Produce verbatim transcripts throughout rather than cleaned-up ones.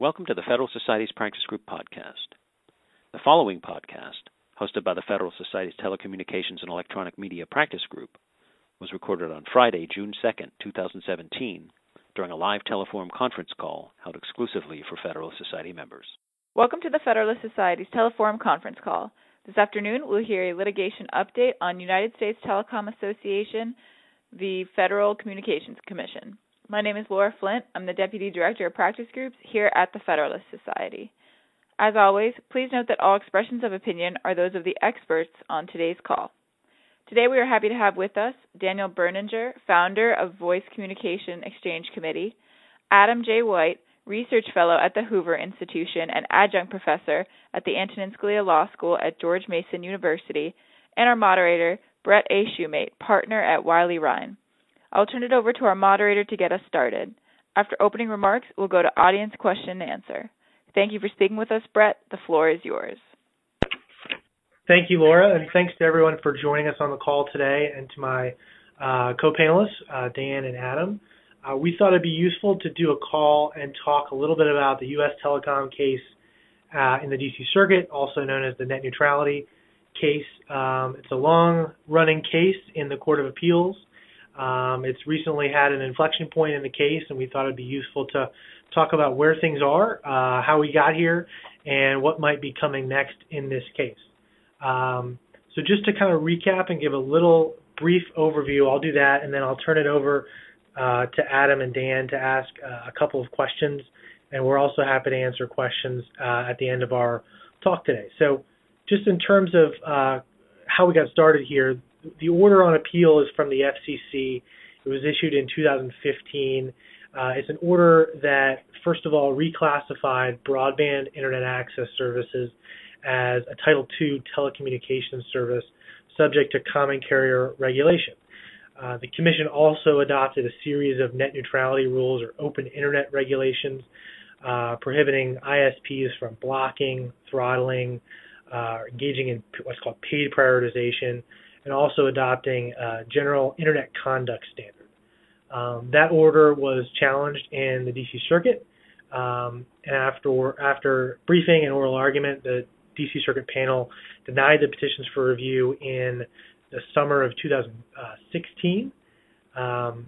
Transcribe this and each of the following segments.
Welcome to the Federal Society's Practice Group podcast. The following podcast, hosted by the Federal Society's Telecommunications and Electronic Media Practice Group, was recorded on Friday, June second, twenty seventeen, during a live teleforum conference call held exclusively for Federalist Society members. Welcome to the Federalist Society's teleforum conference call. This afternoon, we'll hear a litigation update on United States Telecom Association v. Federal Communications Commission. My name is Laura Flint. I'm the Deputy Director of Practice Groups here at the Federalist Society. As always, please note that all expressions of opinion are those of the experts on today's call. Today we are happy to have with us Daniel Berninger, founder of Voice Communication Exchange Committee, Adam J. White, Research Fellow at the Hoover Institution and Adjunct Professor at the Antonin Scalia Law School at George Mason University, and our moderator, Brett A. Shoemate, partner at Wiley Ryan. I'll turn it over to our moderator to get us started. After opening remarks, we'll go to audience question and answer. Thank you for speaking with us, Brett. The floor is yours. Thank you, Laura, and thanks to everyone for joining us on the call today, and to my uh, co-panelists, uh, Dan and Adam. Uh, we thought it'd be useful to do a call and talk a little bit about the U S Telecom case uh, in the D C Circuit, also known as the net neutrality case. Um, it's a long-running case in the Court of Appeals. Um, it's recently had an inflection point in the case, and we thought it'd be useful to talk about where things are, uh, how we got here, and what might be coming next in this case. Um, so just to kind of recap and give a little brief overview, I'll do that, and then I'll turn it over uh, to Adam and Dan to ask uh, a couple of questions, and we're also happy to answer questions uh, at the end of our talk today. So just in terms of uh, how we got started here, the order on appeal is from the F C C. It was issued in two thousand fifteen. Uh, it's an order that, first of all, reclassified broadband internet access services as a Title two telecommunications service subject to common carrier regulation. Uh, the Commission also adopted a series of net neutrality rules or open internet regulations uh, prohibiting I S Ps from blocking, throttling, uh, engaging in what's called paid prioritization, and also adopting a general internet conduct standard. Um, that order was challenged in the D C Circuit, um, and after after briefing and oral argument, the D C Circuit panel denied the petitions for review in the summer of two thousand sixteen, um,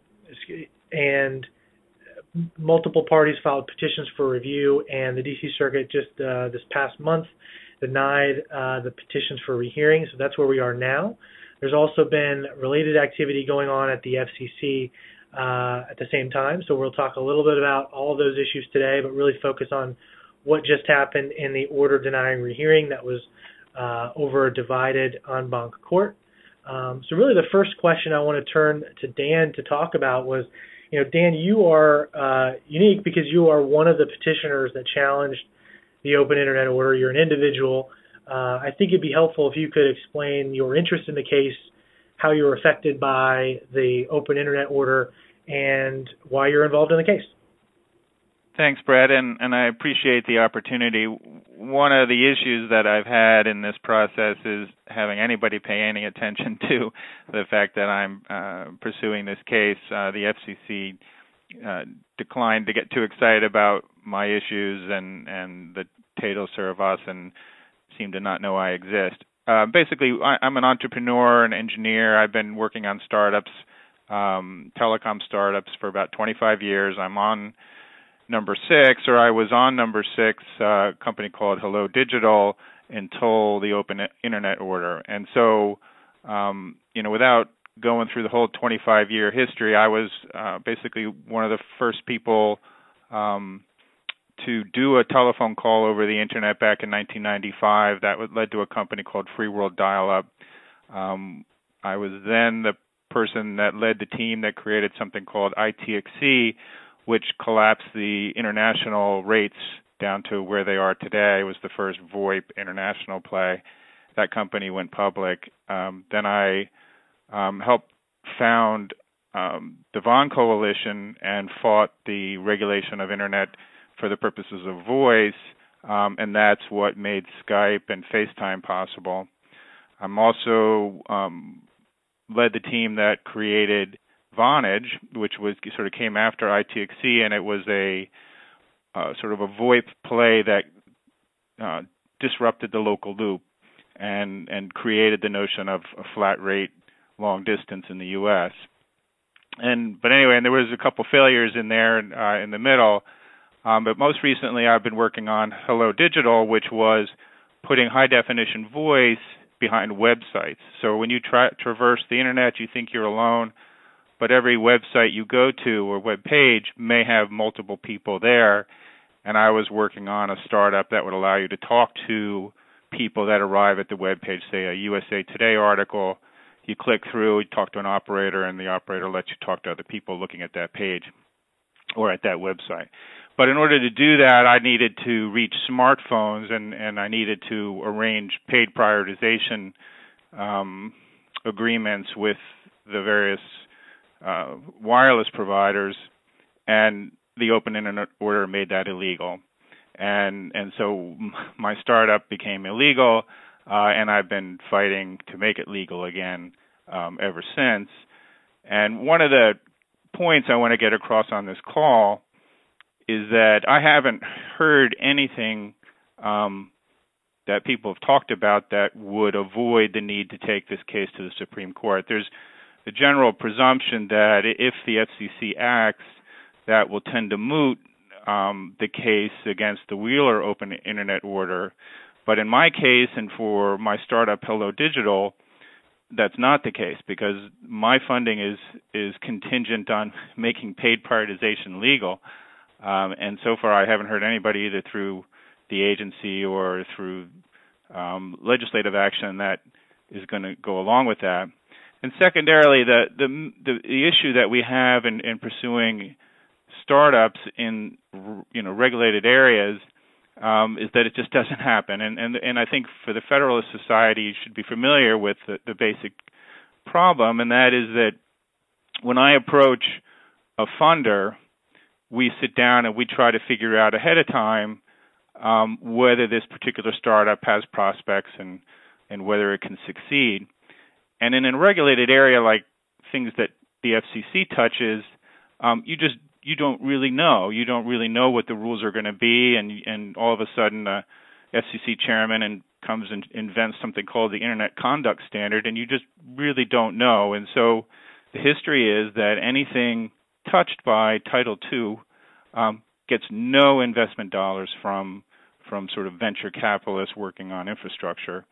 and multiple parties filed petitions for review, and the D C Circuit just uh, this past month denied uh, the petitions for rehearing, so that's where we are now. There's also been related activity going on at the F C C uh, at the same time, so we'll talk a little bit about all of those issues today, but really focus on what just happened in the order denying rehearing that was uh, over a divided en banc court. Um, so really the first question I want to turn to Dan to talk about was, you know, Dan, you are uh, unique because you are one of the petitioners that challenged the open internet order. You're an individual. Uh, I think it'd be helpful if you could explain your interest in the case, how you were affected by the open internet order, and why you're involved in the case. Thanks, Brett, and, and I appreciate the opportunity. One of the issues that I've had in this process is having anybody pay any attention to the fact that I'm uh, pursuing this case. Uh, the F C C uh, declined to get too excited about my issues, and, and the Tato serve us and seem to not know I exist. Uh, basically, I, I'm an entrepreneur, an engineer. I've been working on startups, um, telecom startups, for about twenty-five years. I'm on number six, or I was on number six, uh, a company called Hello Digital, until the open internet order. And so, um, you know, without going through the whole twenty-five-year history, I was uh, basically one of the first people um, to do a telephone call over the internet back in nineteen ninety-five. That led to a company called Free World Dial-Up. Um, I was then the person that led the team that created something called I T X C, which collapsed the international rates down to where they are today. It was the first VoIP international play. That company went public. Um, then I um, helped found um, the Vaughan Coalition and fought the regulation of internet for the purposes of voice, um, and that's what made Skype and FaceTime possible. I'm also um, led the team that created Vonage, which was sort of came after I T X C, and it was a uh, sort of a VoIP play that uh, disrupted the local loop and and created the notion of a flat rate long distance in the U S. And but anyway, and there was a couple failures in there uh, in the middle. Um, but most recently, I've been working on Hello Digital, which was putting high definition voice behind websites. So when you try traverse the internet, you think you're alone, but every website you go to or web page may have multiple people there. And I was working on a startup that would allow you to talk to people that arrive at the web page, say a U S A Today article. You click through, you talk to an operator, and the operator lets you talk to other people looking at that page or at that website. But in order to do that, I needed to reach smartphones, and, and I needed to arrange paid prioritization um, agreements with the various uh, wireless providers, and the Open Internet Order made that illegal. And and so my startup became illegal, uh, and I've been fighting to make it legal again um, ever since. And one of the points I want to get across on this call is that I haven't heard anything um, that people have talked about that would avoid the need to take this case to the Supreme Court. There's the general presumption that if the F C C acts, that will tend to moot um, the case against the Wheeler Open Internet Order. But in my case and for my startup Hello Digital, that's not the case, because my funding is is contingent on making paid prioritization legal. Um, and so far, I haven't heard anybody either through the agency or through um, legislative action that is going to go along with that. And secondarily, the the, the, the issue that we have in, in pursuing startups in you know regulated areas um, is that it just doesn't happen. And, and and I think for the Federalist Society, you should be familiar with the, the basic problem, and that is that when I approach a funder, we sit down and we try to figure out ahead of time um, whether this particular startup has prospects and, and whether it can succeed. And in a regulated area like things that the F C C touches, um, you just you don't really know. You don't really know what the rules are going to be, and and all of a sudden, the F C C chairman and comes and invents something called the Internet Conduct Standard, and you just really don't know. And so, the history is that anything touched by Title two um, gets no investment dollars from from sort of venture capitalists working on infrastructure.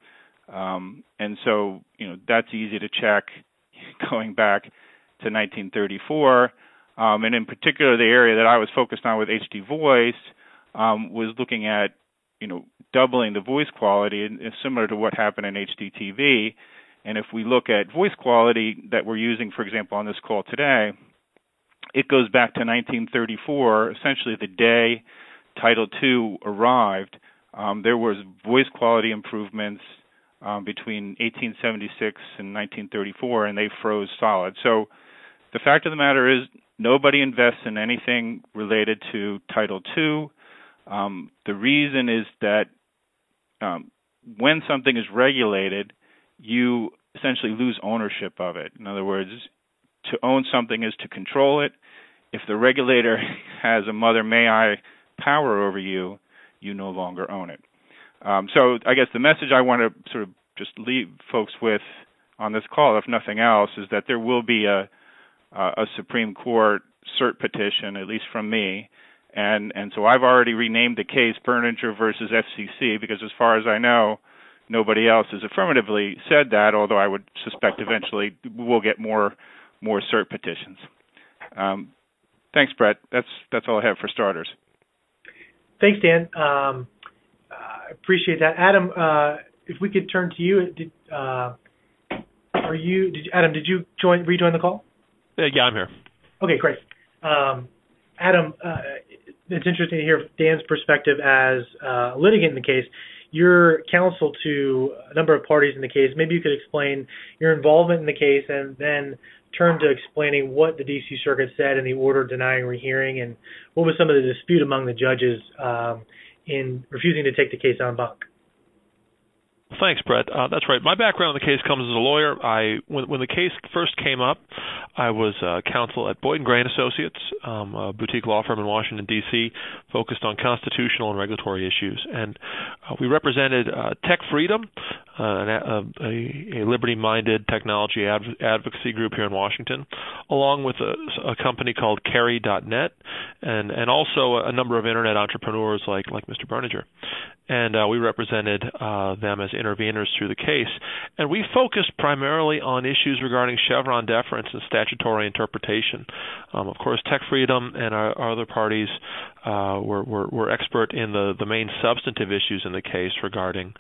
Um, and so, you know, that's easy to check going back to nineteen thirty-four. Um, and in particular, the area that I was focused on with H D Voice um, was looking at, you know, doubling the voice quality, and similar to what happened in H D T V. And if we look at voice quality that we're using, for example, on this call today, it goes back to nineteen thirty-four, essentially the day Title two arrived. Um, there was voice quality improvements um, between eighteen seventy-six and nineteen thirty-four, and they froze solid. So the fact of the matter is nobody invests in anything related to Title two. Um, the reason is that um, when something is regulated, you essentially lose ownership of it. In other words, to own something is to control it. If the regulator has a mother may I power over you, you no longer own it. Um, so I guess the message I want to sort of just leave folks with on this call, if nothing else, is that there will be a, a Supreme Court cert petition, at least from me. And and so I've already renamed the case Berninger versus F C C, because as far as I know, nobody else has affirmatively said that, although I would suspect eventually we'll get more more cert petitions. Um, thanks, Brett. That's that's all I have for starters. Thanks, Dan. Um, I appreciate that. Adam, uh, if we could turn to you, did, uh, are you, did, Adam, did you join rejoin the call? Uh, yeah, I'm here. Okay, great. Um, Adam, uh, it's interesting to hear Dan's perspective as uh, a litigant in the case. You're counsel to a number of parties in the case. Maybe you could explain your involvement in the case and then turn to explaining what the D C Circuit said in the order denying rehearing and what was some of the dispute among the judges um, in refusing to take the case en banc. thanks, Brett. Uh, that's right. My background in the case comes as a lawyer. I when, when the case first came up, I was uh, counsel at Boyd and Grain Associates, um, a boutique law firm in Washington, D C, focused on constitutional and regulatory issues. And uh, we represented uh, Tech Freedom, uh, an, a, a liberty-minded technology adv- advocacy group here in Washington, along with a, a company called Carry dot net, and, and also a number of Internet entrepreneurs like, like Mister Berninger. And uh, we represented uh, them as interveners through the case. And we focused primarily on issues regarding Chevron deference and statutory interpretation. Um, of course, Tech Freedom and our, our other parties uh, were, were, were expert in the, the main substantive issues in the case regarding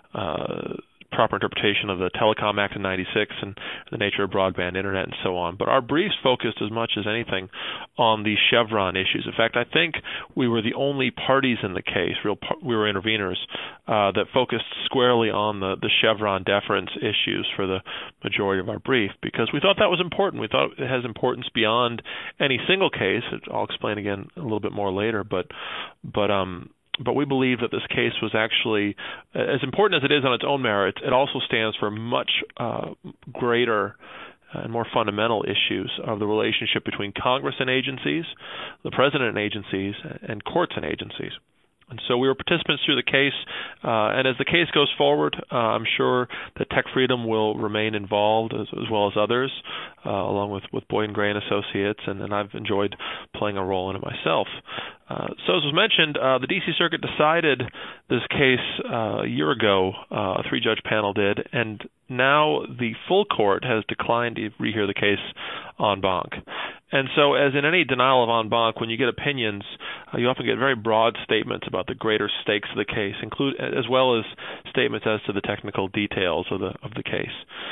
uh, proper interpretation of the Telecom Act of ninety-six and the nature of broadband internet and so on. But our briefs focused as much as anything on the Chevron issues. In fact, I think we were the only parties in the case, real par- we were interveners, uh, that focused squarely on the, the Chevron deference issues for the majority of our brief, because we thought that was important. We thought it has importance beyond any single case. I'll explain again a little bit more later, but but um But we believe that this case was actually, as important as it is on its own merits, it also stands for much uh, greater and more fundamental issues of the relationship between Congress and agencies, the President and agencies, and courts and agencies. And so we were participants through the case, uh, and as the case goes forward, uh, I'm sure that Tech Freedom will remain involved as, as well as others, uh, along with, with Boyd and Grain Associates, and, and I've enjoyed playing a role in it myself. Uh, so as was mentioned, uh, the D C Circuit decided this case uh, a year ago, uh, a three-judge panel did, and now the full court has declined to rehear the case en banc. And so as in any denial of en banc, when you get opinions, uh, you often get very broad statements about the greater stakes of the case, include, as well as statements as to the technical details of the of the case.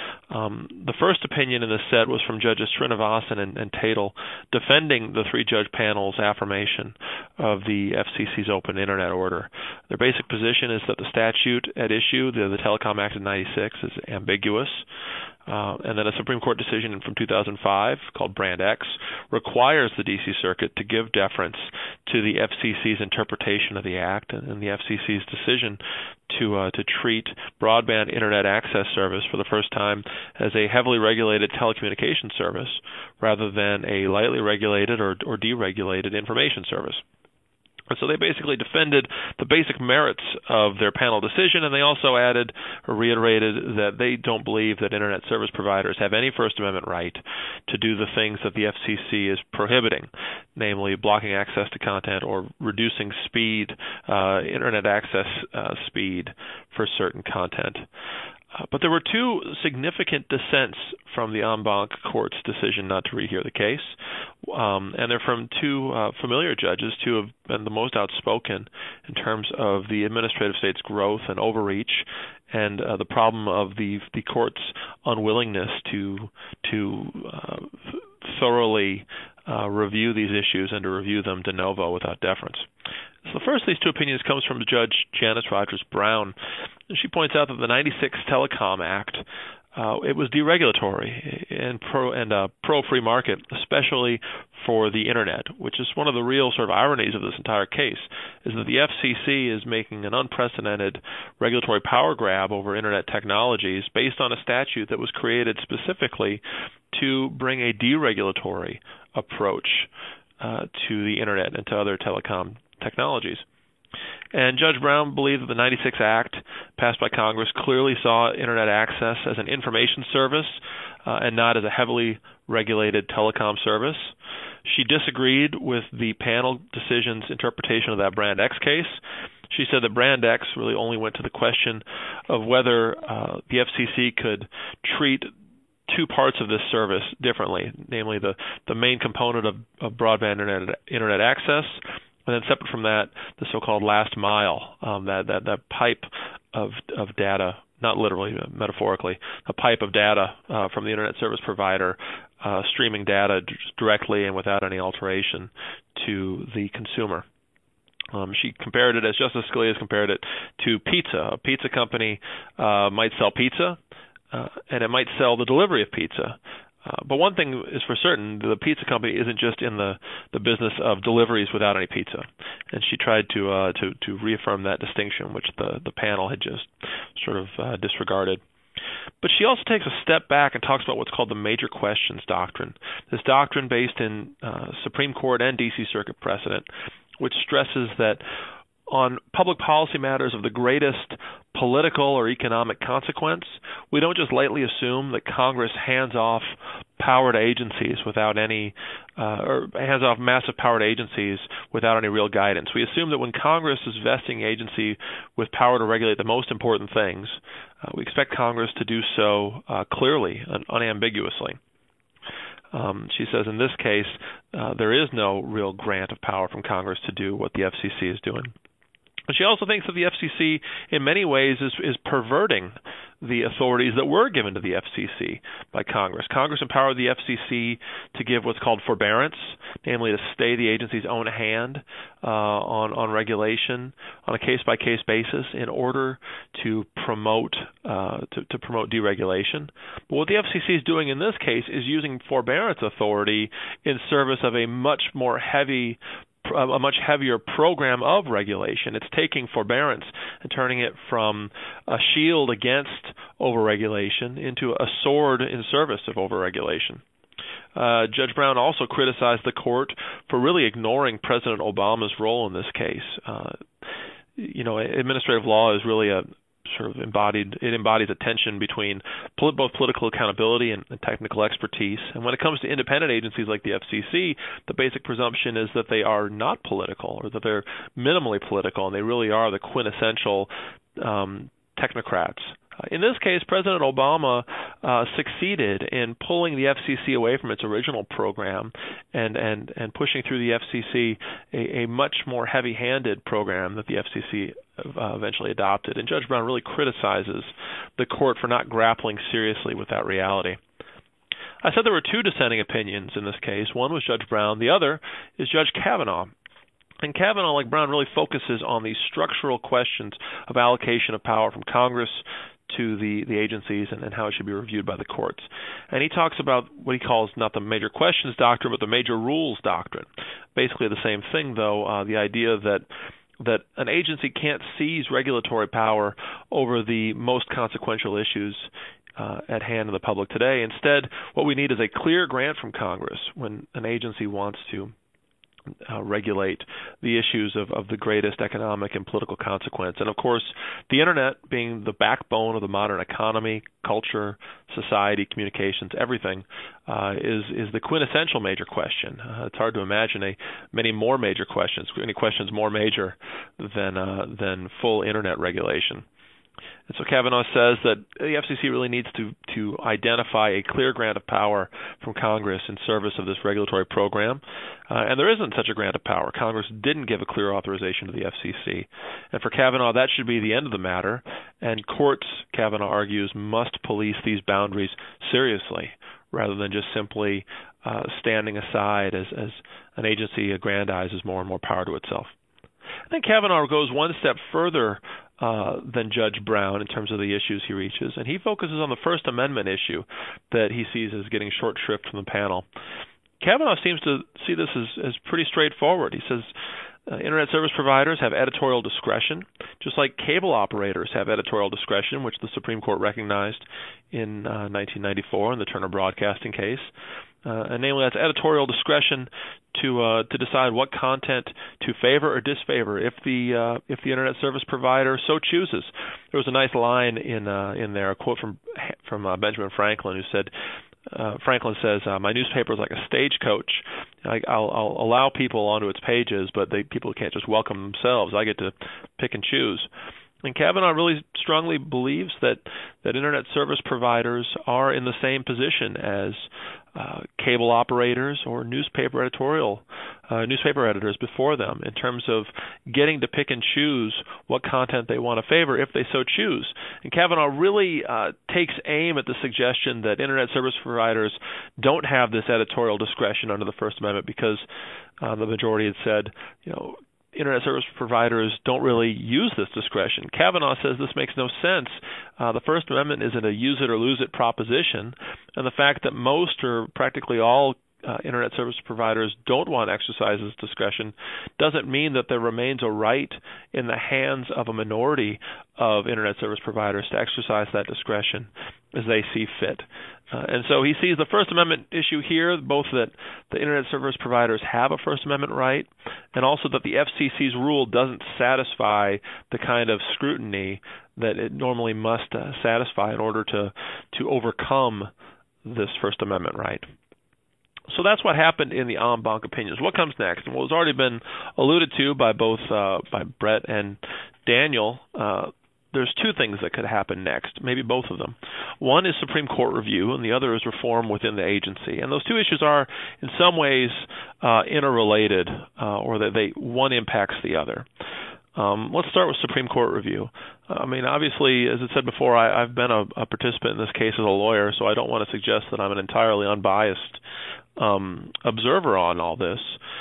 Um, the first opinion in this set was from Judges Srinivasan and, and Tatel, defending the three-judge panel's affirmation of the F C C's open Internet order. Their basic position is that the statute at issue, the, the Telecom Act of ninety-six, is ambiguous, uh, and that a Supreme Court decision from two thousand five called Brand X requires the D C Circuit to give deference to the F C C's interpretation of the Act and, and the F C C's decision to uh, to treat broadband Internet access service for the first time as a heavily regulated telecommunications service rather than a lightly regulated or, or deregulated information service. And so they basically defended the basic merits of their panel decision, and they also added or reiterated that they don't believe that Internet service providers have any First Amendment right to do the things that the F C C is prohibiting, namely blocking access to content or reducing speed, uh, Internet access uh, speed for certain content. Uh, but there were two significant dissents from the en banc court's decision not to rehear the case, um, and they're from two uh, familiar judges, two have been the most outspoken in terms of the administrative state's growth and overreach, and uh, the problem of the the court's unwillingness to to uh, thoroughly uh, review these issues and to review them de novo without deference. So the first of these two opinions comes from Judge Janice Rogers Brown. She points out that the ninety-six Telecom Act, uh, it was deregulatory and pro and uh, pro-free market, especially for the Internet, which is one of the real sort of ironies of this entire case, is that the F C C is making an unprecedented regulatory power grab over Internet technologies based on a statute that was created specifically to bring a deregulatory approach uh, to the Internet and to other telecom technologies. And Judge Brown believed that the ninety-six Act, passed by Congress, clearly saw Internet access as an information service uh, and not as a heavily regulated telecom service. She disagreed with the panel decision's interpretation of that Brand X case. She said that Brand X really only went to the question of whether uh, the F C C could treat two parts of this service differently, namely the, the main component of, of broadband internet, internet access, and then separate from that, the so-called last mile, um, that, that that pipe of of data, not literally, metaphorically, a pipe of data uh, from the internet service provider uh, streaming data d- directly and without any alteration to the consumer. Um, she compared it, as Justice Scalia has compared it, to pizza. A pizza company uh, might sell pizza, uh, and it might sell the delivery of pizza. Uh, but one thing is for certain, the pizza company isn't just in the, the business of deliveries without any pizza. And she tried to uh, to, to reaffirm that distinction, which the, the panel had just sort of uh, disregarded. But she also takes a step back and talks about what's called the major questions doctrine. This doctrine based in uh, Supreme Court and D C Circuit precedent, which stresses that on public policy matters of the greatest political or economic consequence, we don't just lightly assume that Congress hands off power to agencies without any, uh, or hands off massive power to agencies without any real guidance. We assume that when Congress is vesting agency with power to regulate the most important things, uh, we expect Congress to do so uh, clearly and unambiguously. Um, she says in this case, uh, there is no real grant of power from Congress to do what the F C C is doing. She also thinks that the F C C in many ways is, is perverting the authorities that were given to the F C C by Congress. Congress empowered the F C C to give what's called forbearance, namely to stay the agency's own hand uh, on, on regulation on a case-by-case basis in order to promote uh, to, to promote deregulation. But what the F C C is doing in this case is using forbearance authority in service of a much more heavy a much heavier program of regulation. It's taking forbearance and turning it from a shield against overregulation into a sword in service of overregulation. Uh, Judge Brown also criticized the court for really ignoring President Obama's role in this case. Uh, you know, administrative law is really a sort of embodied, it embodies a tension between polit- both political accountability and, and technical expertise. And when it comes to independent agencies like the F C C, the basic presumption is that they are not political or that they're minimally political, and they really are the quintessential um, technocrats. Uh, in this case, President Obama uh, succeeded in pulling the F C C away from its original program and, and, and pushing through the F C C a, a much more heavy-handed program that the F C C uh, eventually adopted. And Judge Brown really criticizes the court for not grappling seriously with that reality. I said there were two dissenting opinions in this case. One was Judge Brown. The other is Judge Kavanaugh. And Kavanaugh, like Brown, really focuses on the structural questions of allocation of power from Congress to the, the agencies and, and how it should be reviewed by the courts. And he talks about what he calls not the major questions doctrine, but the major rules doctrine. Basically the same thing, though, uh, the idea that that an agency can't seize regulatory power over the most consequential issues uh, at hand in the public today. Instead, what we need is a clear grant from Congress when an agency wants to Uh, regulate the issues of, of the greatest economic and political consequence. And of course, the Internet being the backbone of the modern economy, culture, society, communications, everything, uh, is is the quintessential major question. Uh, it's hard to imagine a many more major questions, any questions more major than uh, than full Internet regulation. And so Kavanaugh says that the F C C really needs to, to identify a clear grant of power from Congress in service of this regulatory program. Uh, and there isn't such a grant of power. Congress didn't give a clear authorization to the F C C. And for Kavanaugh, that should be the end of the matter. And courts, Kavanaugh argues, must police these boundaries seriously rather than just simply uh, standing aside as, as an agency aggrandizes more and more power to itself. I think Kavanaugh goes one step further uh, than Judge Brown in terms of the issues he reaches, and he focuses on the First Amendment issue that he sees as getting short shrift from the panel. Kavanaugh seems to see this as, as pretty straightforward. He says uh, Internet service providers have editorial discretion, just like cable operators have editorial discretion, which the Supreme Court recognized in uh, nineteen ninety-four in the Turner Broadcasting case. Uh, and namely, that's editorial discretion to uh, to decide what content to favor or disfavor if the uh, if the internet service provider so chooses. There was a nice line in uh, in there, a quote from from uh, Benjamin Franklin, who said, uh, Franklin says, uh, "My newspaper is like a stagecoach. I, I'll, I'll allow people onto its pages, but they, people can't just welcome themselves. I get to pick and choose." And Kavanaugh really strongly believes that, that internet service providers are in the same position as uh, cable operators or newspaper editorial uh, newspaper editors before them in terms of getting to pick and choose what content they want to favor if they so choose. And Kavanaugh really uh, takes aim at the suggestion that internet service providers don't have this editorial discretion under the First Amendment because uh, the majority had said, you know, Internet service providers don't really use this discretion. Kavanaugh says this makes no sense. Uh, the First Amendment isn't a use it or lose it proposition, and the fact that most or practically all Uh, Internet service providers don't want to exercise this discretion doesn't mean that there remains a right in the hands of a minority of Internet service providers to exercise that discretion as they see fit. Uh, and so he sees the First Amendment issue here, both that the Internet service providers have a First Amendment right, and also that the F C C's rule doesn't satisfy the kind of scrutiny that it normally must uh, satisfy in order to to overcome this First Amendment right. So that's what happened in the en banc opinions. What comes next? And what has already been alluded to by both uh, by Brett and Daniel, uh, there's two things that could happen next, maybe both of them. One is Supreme Court review, and the other is reform within the agency. And those two issues are, in some ways, uh, interrelated, uh, or that they one impacts the other. Um, let's start with Supreme Court review. I mean, obviously, as I said before, I, I've been a, a participant in this case as a lawyer, so I don't want to suggest that I'm an entirely unbiased um, observer on all this.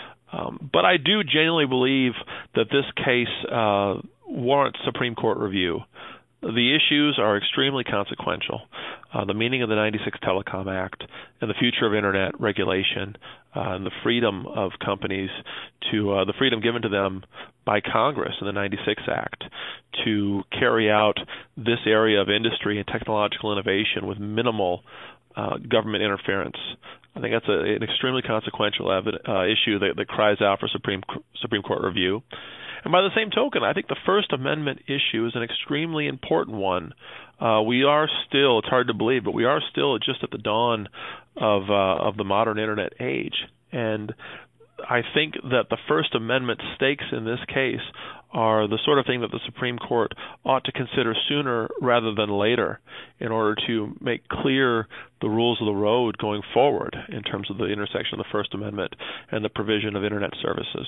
Um, but I do genuinely believe that this case uh, warrants Supreme Court review. The issues are extremely consequential. Uh, the meaning of the ninety-six Telecom Act and the future of Internet regulation uh, and the freedom of companies to, uh, the freedom given to them by Congress in the ninety-six Act to carry out this area of industry and technological innovation with minimal uh, government interference. I think that's a, an extremely consequential evid- uh, issue that, that cries out for Supreme Supreme Court review. And by the same token, I think the First Amendment issue is an extremely important one. Uh, we are still, it's hard to believe, but we are still just at the dawn of uh, of the modern Internet age. And I think that the First Amendment stakes in this case are the sort of thing that the Supreme Court ought to consider sooner rather than later in order to make clear the rules of the road going forward in terms of the intersection of the First Amendment and the provision of Internet services.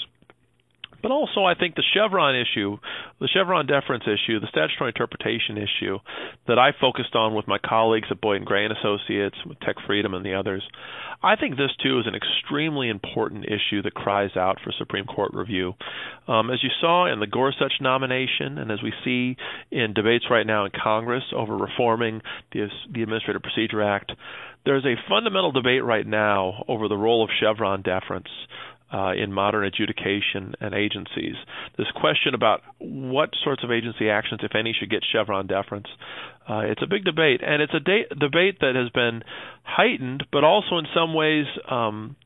But also, I think the Chevron issue, the Chevron deference issue, the statutory interpretation issue that I focused on with my colleagues at Boyd and Gray and Associates, with Tech Freedom and the others, I think this, too, is an extremely important issue that cries out for Supreme Court review. Um, as you saw in the Gorsuch nomination, and as we see in debates right now in Congress over reforming the, the Administrative Procedure Act, there's a fundamental debate right now over the role of Chevron deference Uh, in modern adjudication and agencies. This question about what sorts of agency actions, if any, should get Chevron deference. Uh, it's a big debate, and it's a de- debate that has been heightened, but also in some ways um,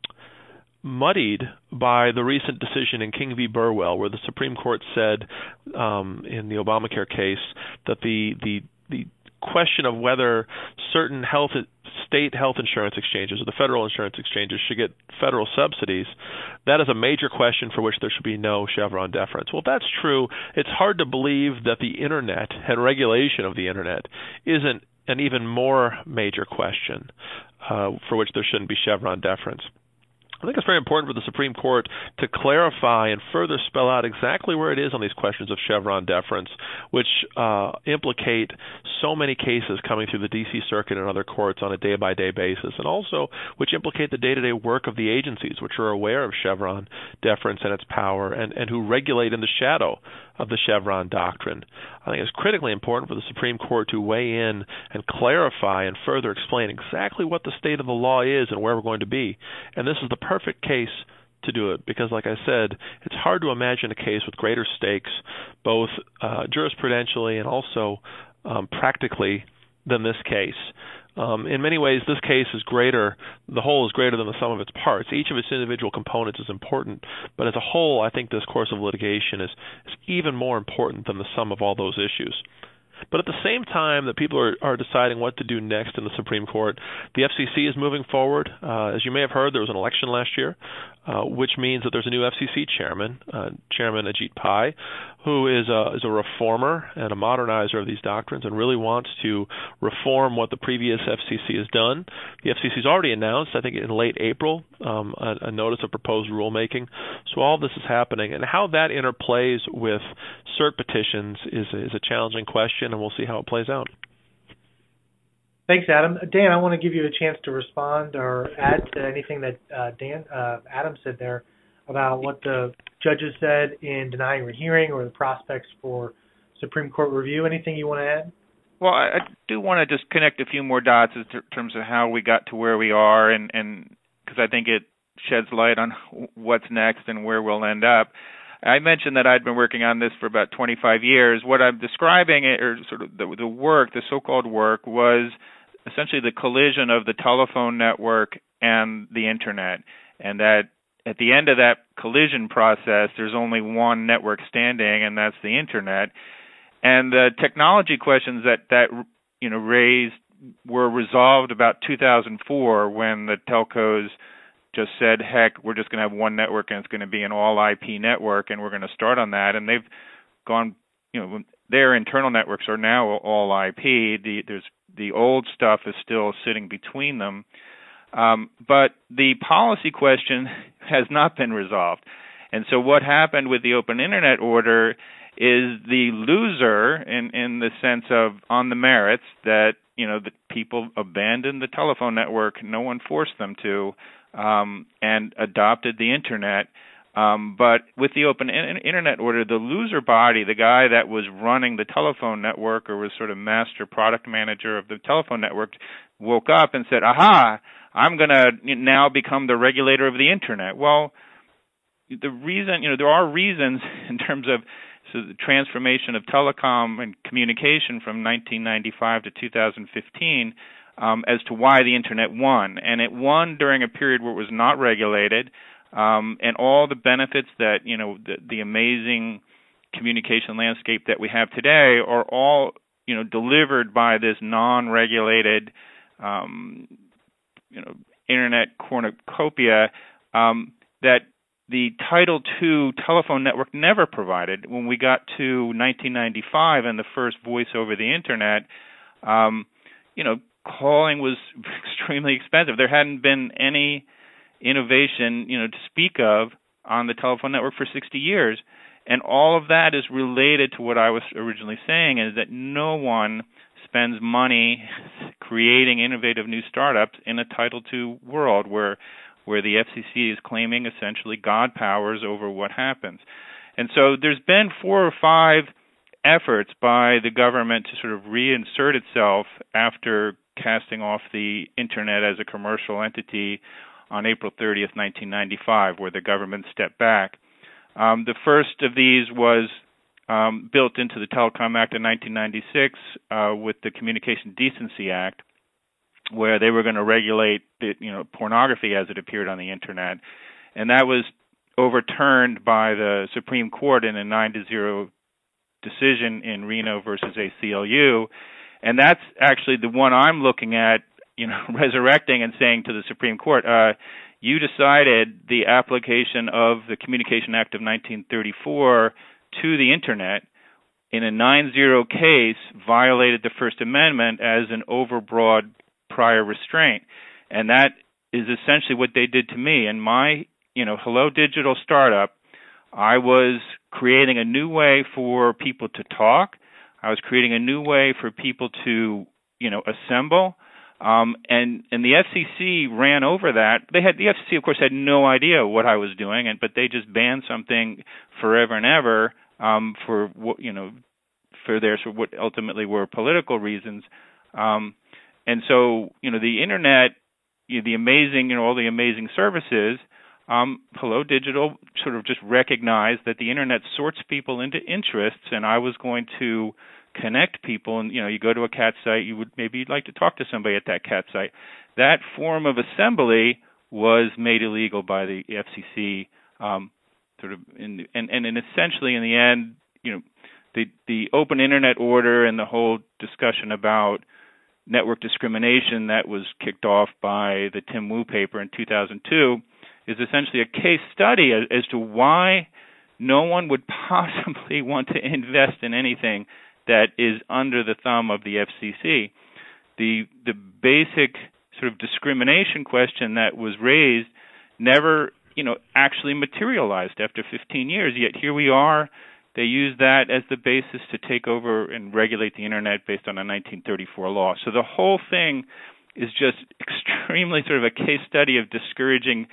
muddied by the recent decision in King v. Burwell, where the Supreme Court said um, in the Obamacare case that the the the question of whether certain health state health insurance exchanges or the federal insurance exchanges should get federal subsidies, that is a major question for which there should be no Chevron deference. Well, if that's true, it's hard to believe that the Internet and regulation of the Internet isn't an even more major question uh, for which there shouldn't be Chevron deference. I think it's very important for the Supreme Court to clarify and further spell out exactly where it is on these questions of Chevron deference, which uh, implicate so many cases coming through the D C Circuit and other courts on a day-by-day basis, and also which implicate the day-to-day work of the agencies, which are aware of Chevron deference and its power, and, and who regulate in the shadow of the Chevron doctrine. I think it's critically important for the Supreme Court to weigh in and clarify and further explain exactly what the state of the law is and where we're going to be. And this is the perfect case to do it because, like I said, it's hard to imagine a case with greater stakes, both uh, jurisprudentially and also um, practically, than this case. Um, in many ways, this case is greater, the whole is greater than the sum of its parts. Each of its individual components is important, but as a whole, I think this course of litigation is, is even more important than the sum of all those issues. But at the same time that people are, are deciding what to do next in the Supreme Court, the F C C is moving forward. Uh, as you may have heard, there was an election last year, uh, which means that there's a new F C C chairman, uh, Chairman Ajit Pai, who is a, is a reformer and a modernizer of these doctrines and really wants to reform what the previous F C C has done. The F C C has already announced, I think in late April, um, a, a notice of proposed rulemaking. So all this is happening. And how that interplays with cert petitions is, is a challenging question, and we'll see how it plays out. Thanks, Adam. Dan, I want to give you a chance to respond or add to anything that uh, Dan, uh, Adam said there. about what the judges said in denying rehearing or the prospects for Supreme Court review. Anything you want to add? Well, I, I do want to just connect a few more dots in ter- terms of how we got to where we are, and and because I think it sheds light on what's next and where we'll end up. I mentioned that I'd been working on this for about twenty-five years. What I'm describing, or sort of the, the work, the so-called work, was essentially the collision of the telephone network and the Internet, and that at the end of that collision process, there's only one network standing, and that's the Internet. And the technology questions that that you know raised were resolved about two thousand four, when the telcos just said, heck, we're just going to have one network, and it's going to be an all I P network, and we're going to start on that. And they've gone, you know, their internal networks are now all I P. The there's the old stuff is still sitting between them. Um, but the policy question has not been resolved. And so what happened with the Open Internet Order is the loser in, in the sense of on the merits that, you know, the people abandoned the telephone network, no one forced them to, um, and adopted the Internet. Um, but with the Open in- Internet Order, the loser body, the guy that was running the telephone network or was sort of master product manager of the telephone network, woke up and said, aha, I'm going to now become the regulator of the Internet. Well, the reason, you know, there are reasons in terms of so the transformation of telecom and communication from nineteen ninety-five to two thousand fifteen um, as to why the Internet won. And it won during a period where it was not regulated, um, and all the benefits that, you know, the, the amazing communication landscape that we have today are all, you know, delivered by this non-regulated, um, you know, Internet cornucopia um, that the Title two telephone network never provided. When we got to nineteen ninety-five and the first voice over the Internet, um, you know, calling was extremely expensive. There hadn't been any innovation, you know, to speak of on the telephone network for sixty years. And all of that is related to what I was originally saying, is that no one spends money creating innovative new startups in a Title two world where where the F C C is claiming essentially God powers over what happens. And so there's been four or five efforts by the government to sort of reinsert itself after casting off the Internet as a commercial entity on April thirtieth, nineteen ninety-five, where the government stepped back. Um, the first of these was um, built into the Telecom Act of nineteen ninety-six uh, with the Communication Decency Act, where they were going to regulate the, you know, pornography as it appeared on the Internet. And that was overturned by the Supreme Court in a nine to zero decision in Reno versus A C L U. And that's actually the one I'm looking at, you know, resurrecting and saying to the Supreme Court, uh, you decided the application of the Communication Act of nineteen thirty-four to the Internet in a nine zero case violated the First Amendment as an overbroad prior restraint. And that is essentially what they did to me. And my, you know, Hello Digital startup, I was creating a new way for people to talk. I was creating a new way for people to, you know, assemble. Um, and, and the F C C ran over that. They had, the F C C, of course, had no idea what I was doing, and but they just banned something forever and ever um, for what, you know, for their sort of what ultimately were political reasons. Um, And so, you know, the Internet, you know, the amazing, you know, all the amazing services, um, Hello Digital sort of just recognized that the Internet sorts people into interests, and I was going to connect people. And, you know, you go to a cat site, you would maybe you'd like to talk to somebody at that cat site. That form of assembly was made illegal by the F C C, um, sort of, in, and, and and essentially in the end, you know, the the Open Internet Order and the whole discussion about network discrimination that was kicked off by the Tim Wu paper in two thousand two is essentially a case study as, as to why no one would possibly want to invest in anything that is under the thumb of the F C C. The the basic sort of discrimination question that was raised never, you know, actually materialized after fifteen years, yet here we are. They use that as the basis to take over and regulate the Internet based on a nineteen thirty-four law. So the whole thing is just extremely sort of a case study of discouraging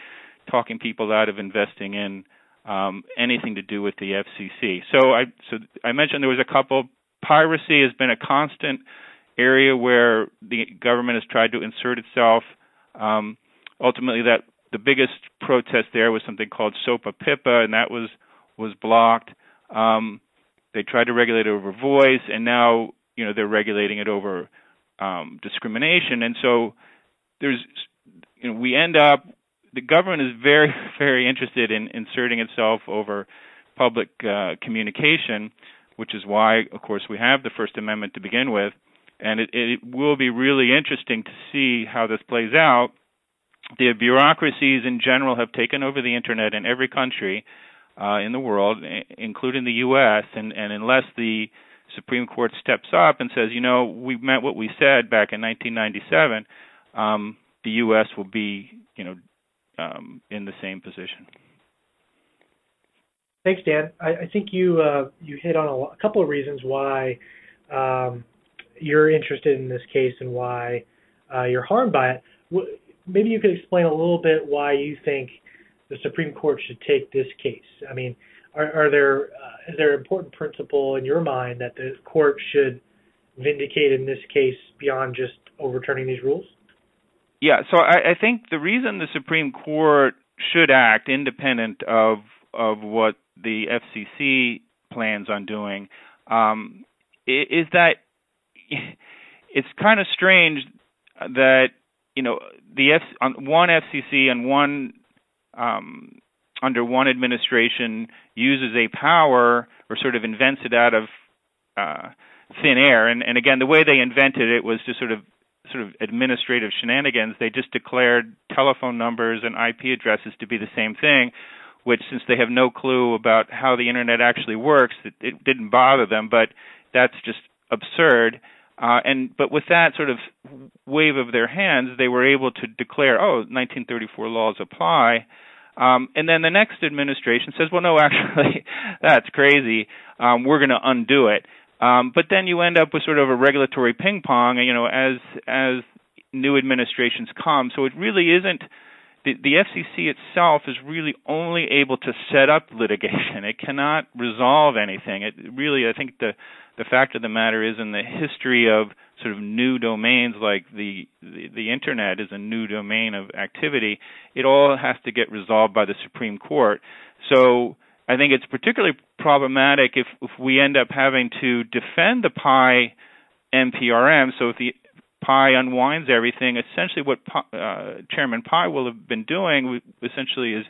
talking people out of investing in um, anything to do with the F C C. So I so I mentioned there was a couple. Piracy has been a constant area where the government has tried to insert itself. Um, ultimately, that the biggest protest there was something called SOPA PIPA, and that was was blocked. Um, they tried to regulate it over voice, and now you know they're regulating it over um, discrimination. And so there's, you know, we end up. The government is very, very interested in inserting itself over public uh, communication, which is why, of course, we have the First Amendment to begin with. And it, it will be really interesting to see how this plays out. The bureaucracies in general have taken over the Internet in every country uh, in the world, including the U S, and, and unless the Supreme Court steps up and says, you know, we meant what we said back in nineteen ninety-seven, um, the U S will be, you know, um, in the same position. Thanks, Dan. I, I think you uh, you hit on a, a couple of reasons why um, you're interested in this case and why uh, you're harmed by it. Maybe you could explain a little bit why you think the Supreme Court should take this case. I mean, are, are there uh, is there an important principle in your mind that the court should vindicate in this case beyond just overturning these rules? Yeah, so I, I think the reason the Supreme Court should act independent of of what the F C C plans on doing um, is that it's kind of strange that, you know, the F, on one F C C and one um, under one administration uses a power or sort of invents it out of uh, thin air. And, and again, the way they invented it was just sort of sort of administrative shenanigans. They just declared telephone numbers and I P addresses to be the same thing, which, since they have no clue about how the Internet actually works, it, it didn't bother them. But that's just absurd. Uh, and but with that sort of wave of their hands, they were able to declare, oh, nineteen thirty-four laws apply. Um, and then the next administration says, well, no, actually, that's crazy. Um, we're going to undo it. Um, but then you end up with sort of a regulatory ping pong, you know, as as new administrations come. So it really isn't. The, the F C C itself is really only able to set up litigation. It cannot resolve anything. It really, I think the the fact of the matter is, in the history of sort of new domains like the, the the Internet is a new domain of activity, it all has to get resolved by the Supreme Court. So I think it's particularly problematic if, if we end up having to defend the Pi N P R M. So if the Pi unwinds everything, essentially what uh, Chairman Pai will have been doing essentially is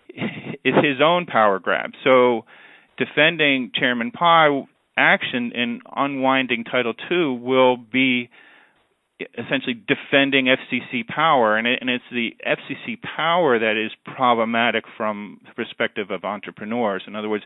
is his own power grab. So defending Chairman Pai action in unwinding Title two will be essentially defending F C C power, and, it, and it's the F C C power that is problematic from the perspective of entrepreneurs. In other words,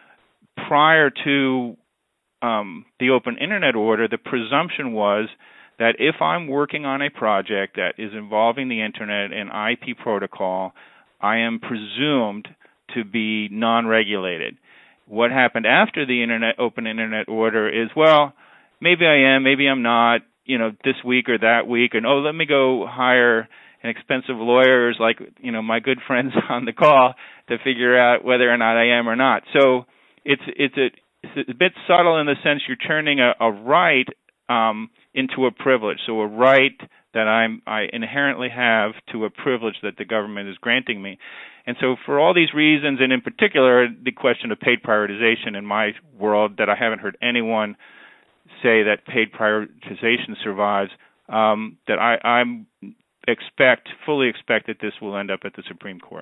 prior to um, the Open Internet Order, the presumption was that if I'm working on a project that is involving the Internet and I P protocol, I am presumed to be non-regulated. What happened after the Internet Open Internet Order is, well, maybe I am, maybe I'm not, you know, this week or that week, and, oh, let me go hire an expensive lawyers like, you know, my good friends on the call to figure out whether or not I am or not. So it's it's a, it's a bit subtle in the sense you're turning a, a right um, into a privilege. So a right that I'm I inherently have to a privilege that the government is granting me. And so for all these reasons, and in particular the question of paid prioritization in my world, that I haven't heard anyone say that paid prioritization survives, um, that I I'm expect, fully expect that this will end up at the Supreme Court.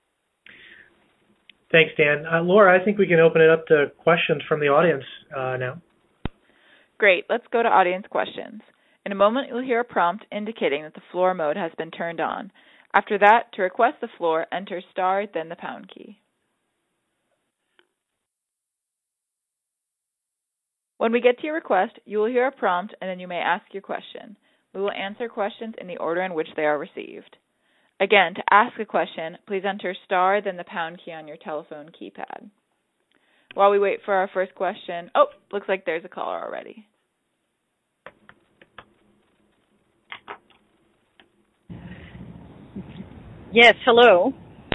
Thanks, Dan. Uh, Laura, I think we can open it up to questions from the audience uh, now. Great. Let's go to audience questions. In a moment, you'll hear a prompt indicating that the floor mode has been turned on. After that, to request the floor, enter star, then the pound key. When we get to your request, you will hear a prompt, and then you may ask your question. We will answer questions in the order in which they are received. Again, to ask a question, please enter star, then the pound key on your telephone keypad. While we wait for our first question, oh, looks like there's a caller already. Yes, hello.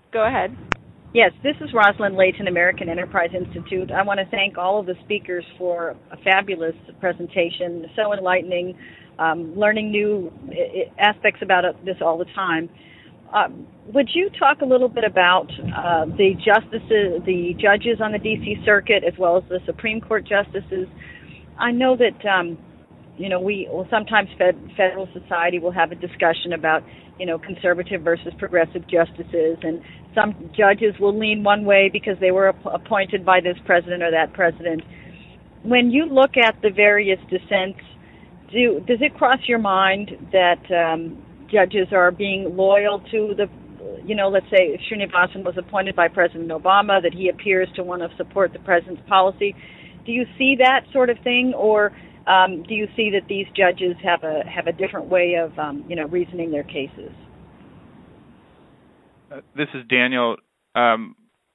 Go ahead. Yes, this is Rosalind Layton, American Enterprise Institute. I want to thank all of the speakers for a fabulous presentation, so enlightening, um, learning new aspects about this all the time. Uh, would you talk a little bit about uh, the justices, the judges on the D C Circuit, as well as the Supreme Court justices? I know that um, you know we well, sometimes Fed, Federal Society will have a discussion about you know conservative versus progressive justices, and some judges will lean one way because they were ap- appointed by this president or that president. When you look at the various dissents, do does it cross your mind that um, judges are being loyal to the, you know, let's say Srinivasan was appointed by President Obama, that he appears to want to support the president's policy? Do you see that sort of thing, or um, do you see that these judges have a have a different way of, um, you know, reasoning their cases? Uh, this is Daniel. Um,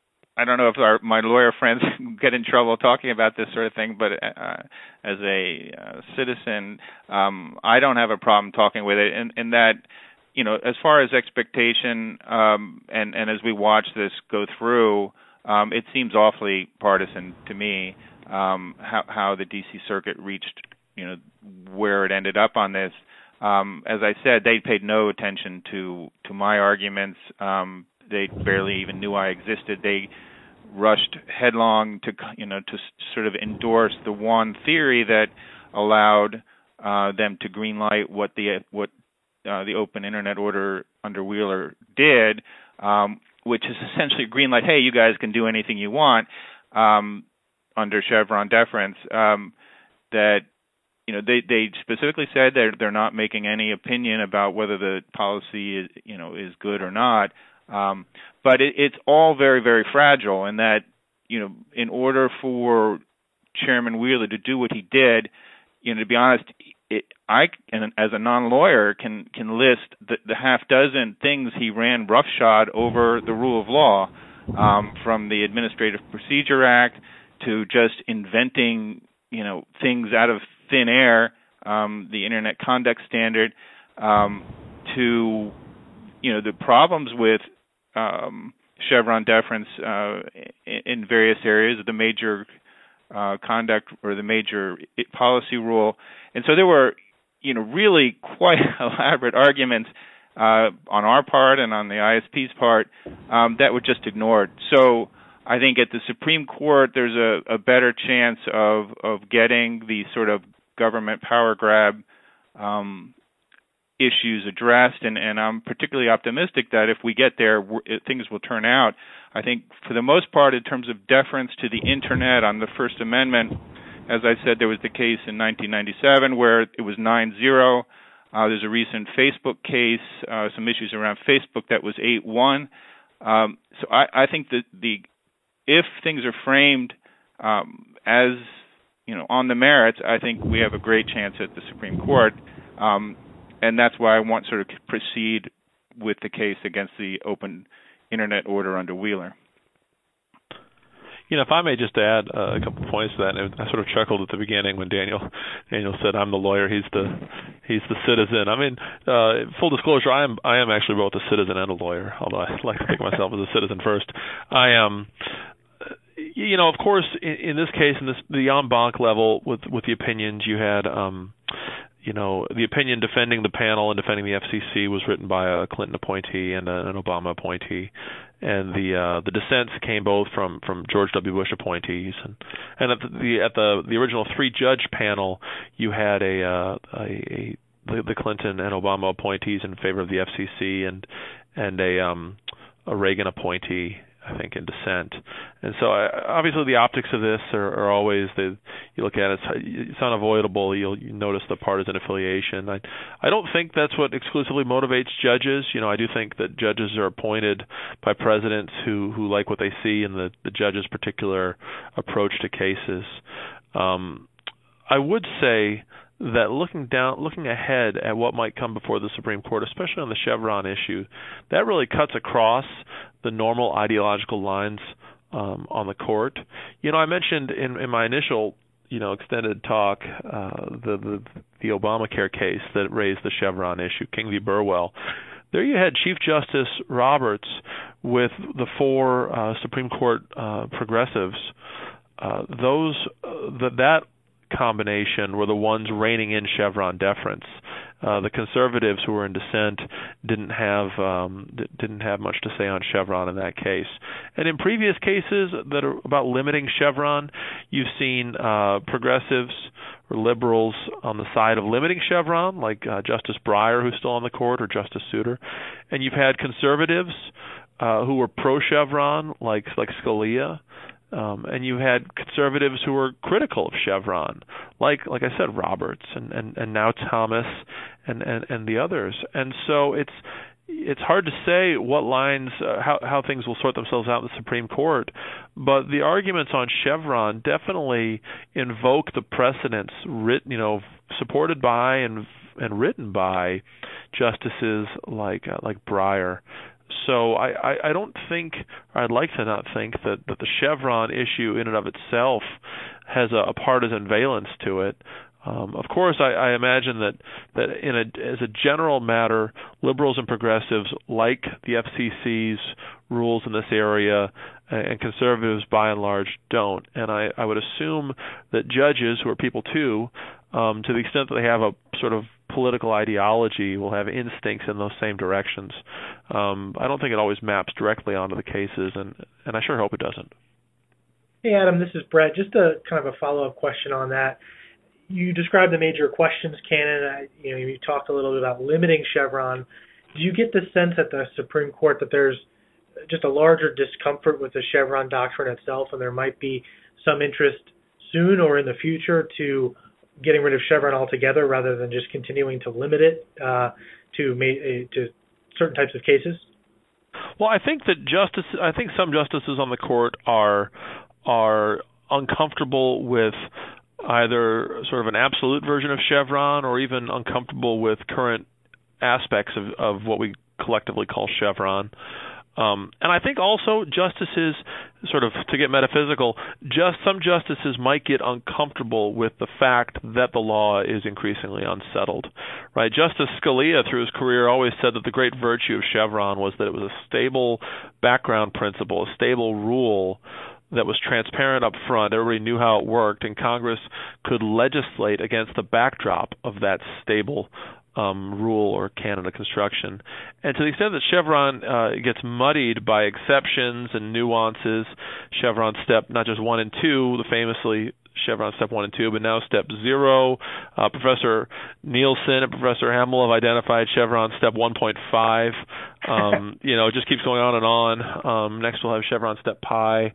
I don't know if our, my lawyer friends get in trouble talking about this sort of thing, but uh, as a uh, citizen, um, I don't have a problem talking with it. And, and that, you know, as far as expectation, um, and, and as we watch this go through, um, it seems awfully partisan to me, um, how, how the D C Circuit reached, you know, where it ended up on this. Um, as I said, they paid no attention to, to my arguments. Um, They barely even knew I existed. They rushed headlong to, you know, to sort of endorse the one theory that allowed uh, them to greenlight what the what uh, the open internet order under Wheeler did, um, which is essentially a greenlight. Hey, you guys can do anything you want um, under Chevron deference. Um, that you know they they specifically said they're they're not making any opinion about whether the policy is you know is good or not. Um, but it, it's all very, very fragile in that, you know, in order for Chairman Wheeler to do what he did, you know, to be honest, it, I, and as a non-lawyer, can can list the, the half dozen things he ran roughshod over the rule of law, um, from the Administrative Procedure Act to just inventing, you know, things out of thin air, um, the Internet Conduct Standard, um, to, you know, the problems with Um, Chevron deference uh, in, in various areas of the major uh, conduct or the major policy rule, and so there were, you know, really quite elaborate arguments uh, on our part and on the I S P's part um, that were just ignored. So I think at the Supreme Court there's a, a better chance of of getting the sort of government power grab Um, issues addressed, and, and I'm particularly optimistic that if we get there, things will turn out. I think for the most part, in terms of deference to the Internet on the First Amendment, as I said, there was the case in nineteen ninety-seven where it was nine zero. Uh, there's a recent Facebook case, uh, some issues around Facebook that was eight one. Um, so I, I think that the if things are framed um, as, you know, on the merits, I think we have a great chance at the Supreme Court. Um, And that's why I want to sort of proceed with the case against the open internet order under Wheeler. You know, if I may just add uh, a couple of points to that, and I sort of chuckled at the beginning when Daniel Daniel said, "I'm the lawyer, he's the he's the citizen." I mean, uh, full disclosure, I am I am actually both a citizen and a lawyer, although I like to think of myself as a citizen first. I am. Um, you know, of course, in, in this case, in this the en banc level with with the opinions you had. Um, You know, the opinion defending the panel and defending the F C C was written by a Clinton appointee and a, an Obama appointee, and the uh, the dissents came both from, from George W. Bush appointees, and and at the at the the original three judge panel, you had a uh, a, a the, the Clinton and Obama appointees in favor of the F C C, and and a um a Reagan appointee, I think, in dissent. And so uh, obviously the optics of this are, are always, the, you look at it, it's, it's unavoidable. You'll you notice the partisan affiliation. I I don't think that's what exclusively motivates judges. You know, I do think that judges are appointed by presidents who, who like what they see in the, the judge's particular approach to cases. Um, I would say that looking down, looking ahead at what might come before the Supreme Court, especially on the Chevron issue, that really cuts across the normal ideological lines um, on the court. You know, I mentioned in, in my initial, you know, extended talk uh, the, the the Obamacare case that raised the Chevron issue, King v. Burwell. there you had Chief Justice Roberts with the four uh, Supreme Court uh, progressives. Uh, those uh, that that combination were the ones reining in Chevron deference. Uh, the conservatives who were in dissent didn't have um, d- didn't have much to say on Chevron in that case. And in previous cases that are about limiting Chevron, you've seen uh, progressives or liberals on the side of limiting Chevron, like uh, Justice Breyer, who's still on the court, or Justice Souter, and you've had conservatives uh, who were pro-Chevron, like like Scalia. Um, and you had conservatives who were critical of Chevron, like like I said, Roberts and, and, and now Thomas and, and, and the others. And so it's it's hard to say what lines, uh, how how things will sort themselves out in the Supreme Court. But the arguments on Chevron definitely invoke the precedents written, you know, supported by and and written by justices like uh, like Breyer. So I, I, I don't think, or I'd like to not think, that, that the Chevron issue in and of itself has a, a partisan valence to it. Um, of course, I, I imagine that, that in a, as a general matter, liberals and progressives like the F C C's rules in this area, and conservatives by and large don't. And I, I would assume that judges, who are people too, um, to the extent that they have a sort of political ideology, will have instincts in those same directions. Um, I don't think it always maps directly onto the cases, and, and I sure hope it doesn't. Hey, Adam, this is Brett. Just a kind of a follow-up question on that. You described the major questions canon. I, you know, you talked a little bit about limiting Chevron. Do you get the sense at the Supreme Court that there's just a larger discomfort with the Chevron doctrine itself, and there might be some interest soon or in the future to getting rid of Chevron altogether rather than just continuing to limit it uh, to ma- to certain types of cases? Well, I think that justice. I think some justices on the court are are uncomfortable with either sort of an absolute version of Chevron, or even uncomfortable with current aspects of, of what we collectively call Chevron. Um, and I think also justices, sort of to get metaphysical, just some justices might get uncomfortable with the fact that the law is increasingly unsettled, right? Justice Scalia, through his career, always said that the great virtue of Chevron was that it was a stable background principle, a stable rule that was transparent up front. Everybody knew how it worked, and Congress could legislate against the backdrop of that stable Um, rule or canon of construction. And to the extent that Chevron uh, gets muddied by exceptions and nuances, Chevron step not just one and two, the famously Chevron step one and two, but now step zero. Uh, Professor Nielsen and Professor Hamill have identified Chevron step one point five. Um, you know, it just keeps going on and on. Um, next we'll have Chevron step pi,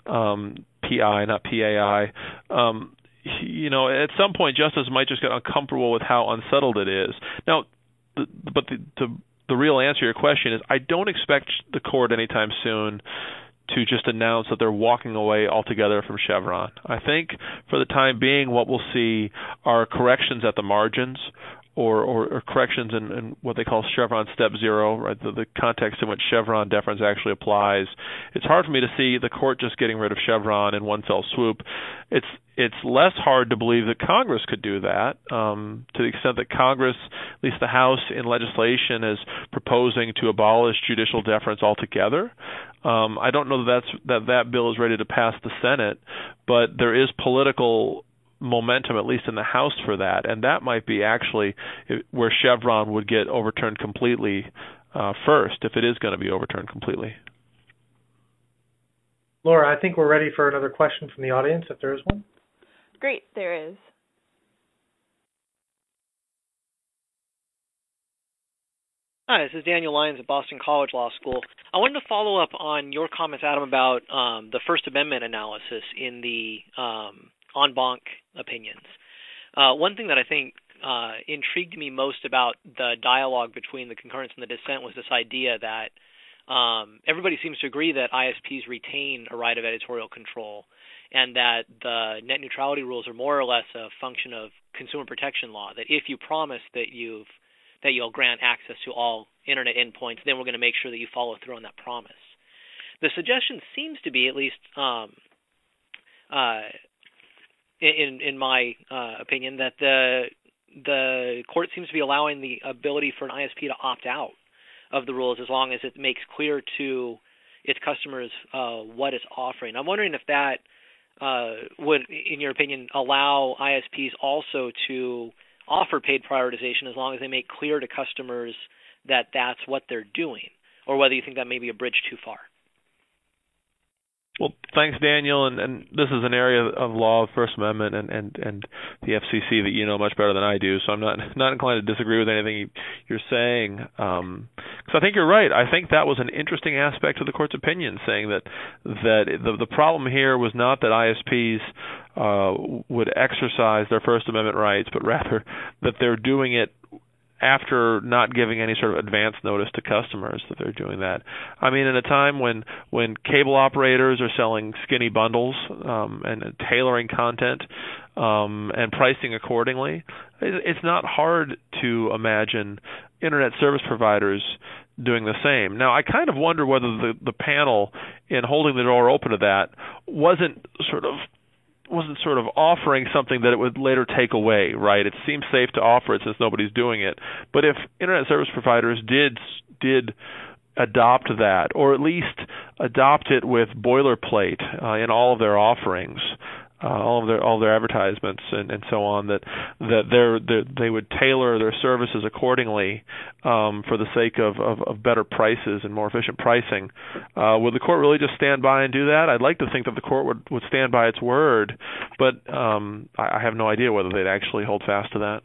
um, P I, not P A I. Um, You know, at some point, justice might just get uncomfortable with how unsettled it is. Now, the, but the, the the real answer to your question is, I don't expect the court anytime soon to just announce that they're walking away altogether from Chevron. I think for the time being, what we'll see are corrections at the margins, or, or, or corrections in, in what they call Chevron Step Zero, right? The, the context in which Chevron deference actually applies. It's hard for me to see the court just getting rid of Chevron in one fell swoop. It's it's less hard to believe that Congress could do that, um, to the extent that Congress, at least the House in legislation, is proposing to abolish judicial deference altogether. Um, I don't know that that's, that that bill is ready to pass the Senate, but there is political momentum, at least in the House, for that, and that might be actually where Chevron would get overturned completely uh, first, if it is going to be overturned completely. Laura, I think we're ready for another question from the audience, if there is one. Great, there is. Hi, this is Daniel Lyons at Boston College Law School. I wanted to follow up on your comments, Adam, about um, the First Amendment analysis in the um, en banc opinions. Uh, one thing that I think uh, intrigued me most about the dialogue between the concurrence and the dissent was this idea that um, everybody seems to agree that I S Ps retain a right of editorial control, and that the net neutrality rules are more or less a function of consumer protection law, that if you promise that you've that you'll grant access to all internet endpoints, then we're going to make sure that you follow through on that promise. The suggestion seems to be, at least um, uh, in in my uh, opinion, that the the court seems to be allowing the ability for an I S P to opt out of the rules as long as it makes clear to its customers uh, what it's offering. I'm wondering if that uh, would, in your opinion, allow I S Ps also to offer paid prioritization as long as they make clear to customers that that's what they're doing, or whether you think that may be a bridge too far. Well, thanks, Daniel. And, and this is an area of law, First Amendment, and, and, and the F C C that you know much better than I do. So I'm not not inclined to disagree with anything you're saying. Um, because I think you're right. I think that was an interesting aspect of the court's opinion, saying that that the the problem here was not that I S Ps uh, would exercise their First Amendment rights, but rather that they're doing it after not giving any sort of advance notice to customers that they're doing that. I mean, in a time when, when cable operators are selling skinny bundles um, and tailoring content um, and pricing accordingly, it's not hard to imagine Internet service providers doing the same. Now, I kind of wonder whether the, the panel, in holding the door open to that, wasn't sort of wasn't sort of offering something that it would later take away, right? It seems safe to offer it since nobody's doing it. But if Internet service providers did did adopt that, or at least adopt it with boilerplate uh, in all of their offerings, uh, all of their all of their advertisements and, and so on, that that they're, they're, they would tailor their services accordingly um, for the sake of, of, of better prices and more efficient pricing. Uh, would the court really just stand by and do that? I'd like to think that the court would, would stand by its word, but um, I, I have no idea whether they'd actually hold fast to that.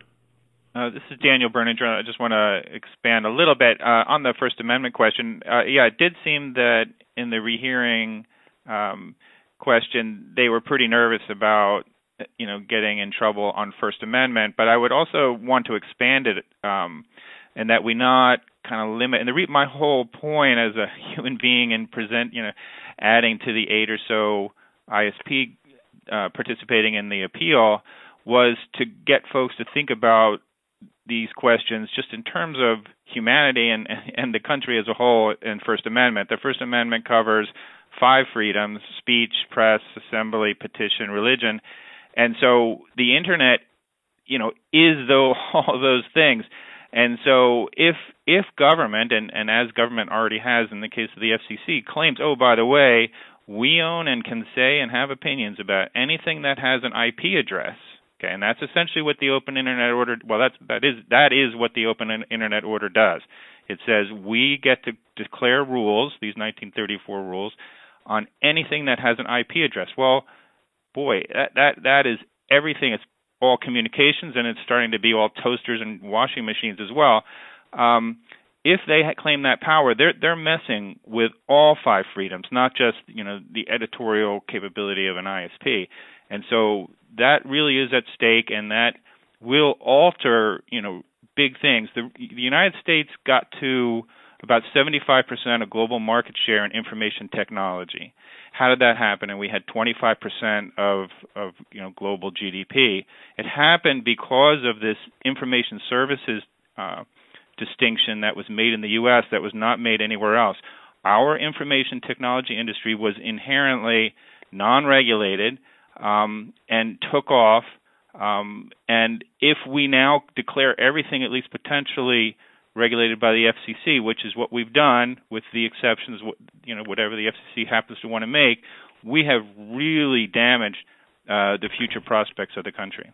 Uh, this is Daniel Berninger. I just want to expand a little bit uh, on the First Amendment question. Uh, yeah, it did seem that in the rehearing um, question, they were pretty nervous about, you know, getting in trouble on First Amendment. But I would also want to expand it, um, and that we not kind of limit. And the re- my whole point as a human being in present, you know, adding to the eight or so I S P uh, participating in the appeal was to get folks to think about these questions just in terms of humanity and and the country as a whole in First Amendment. The First Amendment covers five freedoms: speech, press, assembly, petition, religion. And so the Internet, you know, is though all those things. And so if if government, and, and as government already has in the case of the F C C, claims, oh, by the way, we own and can say and have opinions about anything that has an I P address, okay, and that's essentially what the Open Internet Order, well, that's, that is that is what the Open Internet Order does. It says we get to declare rules, these nineteen thirty-four rules, on anything that has an I P address. Well, boy, that that, that is everything. It's all communications, and it's starting to be all toasters and washing machines as well. Um, if they claim that power, they're they're messing with all five freedoms, not just, you know, the editorial capability of an I S P. And so that really is at stake, and that will alter, you know, big things. The, the United States got to about seventy-five percent of global market share in information technology. How did that happen? And we had twenty-five percent of, of you know, global G D P. It happened because of this information services uh, distinction that was made in the U S that was not made anywhere else. Our information technology industry was inherently non-regulated um, and took off. Um, and if we now declare everything at least potentially regulated by the F C C, which is what we've done, with the exceptions, you know, whatever the F C C happens to want to make, we have really damaged uh, the future prospects of the country.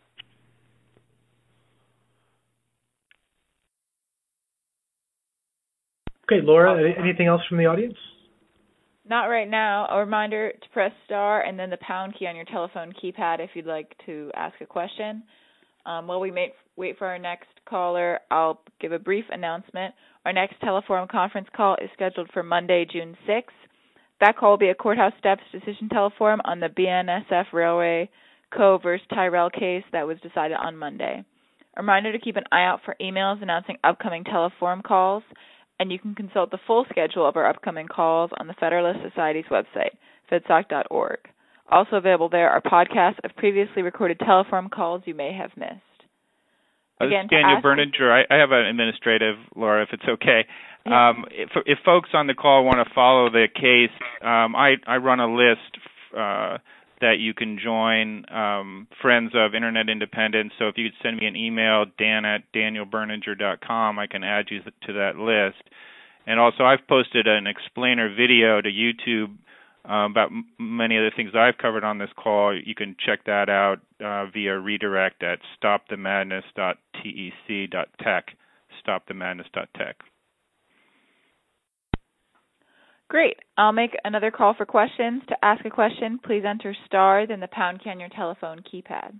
Okay, Laura, anything else from the audience? Not right now. A reminder to press star and then the pound key on your telephone keypad if you'd like to ask a question. Um, while we may wait for our next caller, I'll give a brief announcement. Our next Teleforum conference call is scheduled for Monday, June sixth. That call will be a courthouse steps decision teleforum on the B N S F Railway Co. versus Tyrell case that was decided on Monday. A reminder to keep an eye out for emails announcing upcoming Teleforum calls, and you can consult the full schedule of our upcoming calls on the Federalist Society's website, fedsoc dot org. Also available there are podcasts of previously recorded Teleforum calls you may have missed. Again, uh, Daniel Berninger, I, I have an administrative, Laura, if it's okay. Yeah. Um, if, if folks on the call want to follow the case, um, I, I run a list uh, that you can join um, Friends of Internet Independence. So if you could send me an email, dan at daniel berninger dot com, I can add you to that list. And also, I've posted an explainer video to YouTube uh, about m- many of the things I've covered on this call. You can check that out uh, via redirect at stop the madness dot tec dot tech, stop the madness dot tech. Great. I'll make another call for questions. To ask a question, please enter star, then the pound key on your telephone keypad.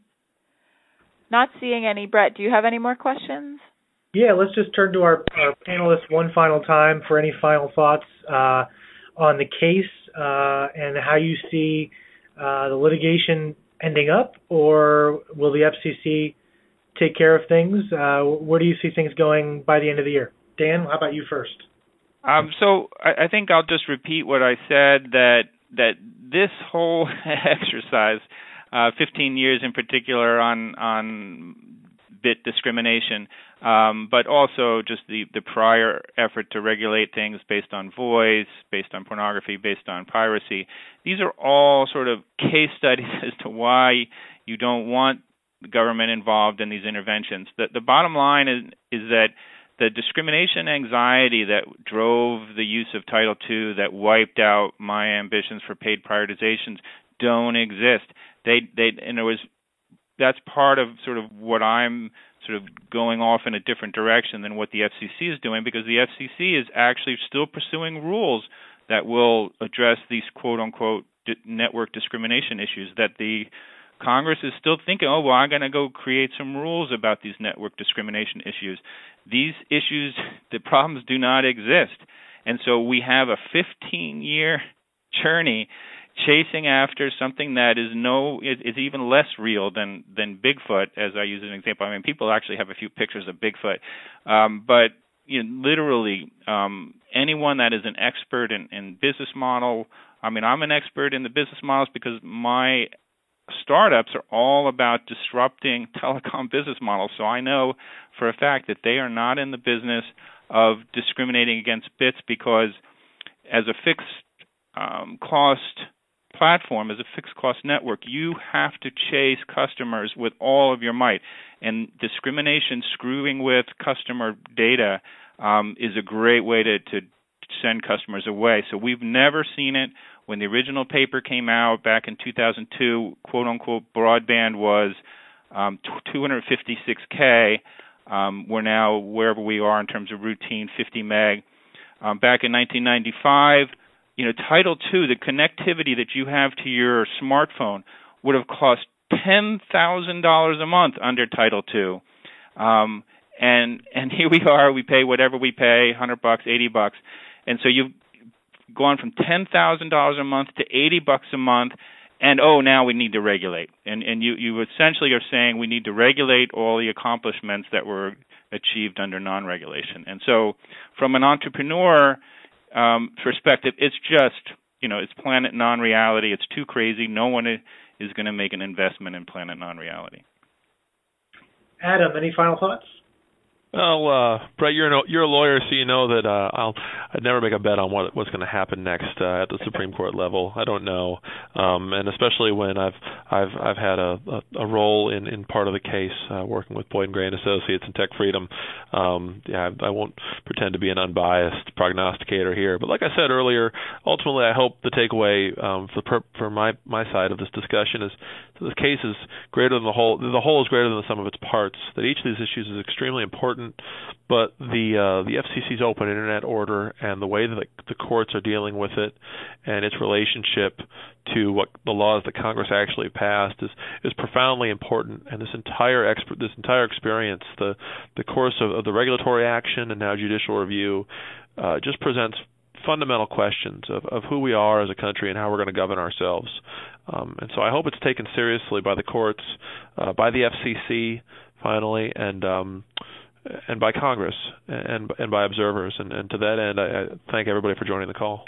Not seeing any. Brett, do you have any more questions? Yeah, let's just turn to our, our panelists one final time for any final thoughts uh, on the case uh, and how you see uh, the litigation ending up, or will the F C C take care of things? Uh, where do you see things going by the end of the year? Dan, how about you first? Um, so I, I think I'll just repeat what I said, that that this whole exercise, uh, fifteen years in particular on on bit discrimination, um, but also just the, the prior effort to regulate things based on voice, based on pornography, based on piracy. These are all sort of case studies as to why you don't want the government involved in these interventions. The, the bottom line is is that the discrimination anxiety that drove the use of Title two, that wiped out my ambitions for paid prioritizations, don't exist. They they and it was that's part of sort of what I'm sort of going off in a different direction than what the F C C is doing, because the F C C is actually still pursuing rules that will address these quote unquote network discrimination issues that the Congress is still thinking, oh, well, I'm going to go create some rules about these network discrimination issues. These issues, the problems do not exist. And so we have a fifteen-year journey chasing after something that is no is, is even less real than, than Bigfoot, as I use as an example. I mean, people actually have a few pictures of Bigfoot. Um, but you know, literally, um, anyone that is an expert in, in business model, I mean, I'm an expert in the business models because my startups are all about disrupting telecom business models. So I know for a fact that they are not in the business of discriminating against bits, because as a fixed um, cost platform, as a fixed cost network, you have to chase customers with all of your might. And discrimination, screwing with customer data, um, is a great way to, to send customers away. So we've never seen it. When the original paper came out back in two thousand two, quote-unquote, broadband was um, two hundred fifty-six K. Um, we're now, wherever we are in terms of routine, fifty meg. Um, back in nineteen ninety-five, you know, Title two, the connectivity that you have to your smartphone, would have cost ten thousand dollars a month under Title two. Um, and and here we are, we pay whatever we pay, one hundred bucks, eighty bucks. And so you've gone from ten thousand dollars a month to eighty bucks a month, and oh, now we need to regulate. And and you, you essentially are saying we need to regulate all the accomplishments that were achieved under non-regulation. And so from an entrepreneur um, perspective, it's just, you know, it's planet non-reality. It's too crazy. No one is going to make an investment in planet non-reality. Adam, any final thoughts? Well, uh, Brett, you're a, you're a lawyer, so you know that uh, I'll I'd never make a bet on what what's going to happen next uh, at the Supreme Court level. I don't know, um, and especially when I've I've I've had a, a, a role in, in part of the case uh, working with Boyd and Gray and Associates and Tech Freedom. Um, yeah, I, I won't pretend to be an unbiased prognosticator here, but like I said earlier, ultimately I hope the takeaway um, for per, for my my side of this discussion is that this case is greater than the whole. The whole is greater than the sum of its parts. That each of these issues is extremely important. But the uh, the F C C's open internet order and the way that the, the courts are dealing with it and its relationship to what the laws that Congress actually passed is, is profoundly important. And this entire exp- this entire experience, the the course of, of the regulatory action and now judicial review, uh, just presents fundamental questions of, of who we are as a country and how we're going to govern ourselves. Um, and so I hope it's taken seriously by the courts, uh, by the F C C, finally, and um, and by Congress and and by observers. And, and to that end, I, I thank everybody for joining the call.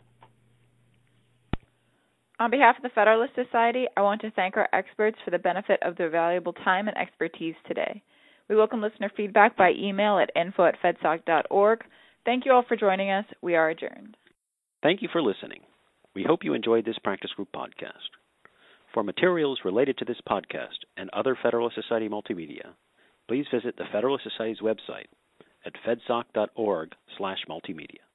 On behalf of the Federalist Society, I want to thank our experts for the benefit of their valuable time and expertise today. We welcome listener feedback by email at info at fedsoc dot org. Thank you all for joining us. We are adjourned. Thank you for listening. We hope you enjoyed this practice group podcast. For materials related to this podcast and other Federalist Society multimedia, please visit the Federalist Society's website at fedsoc dot org slash multimedia.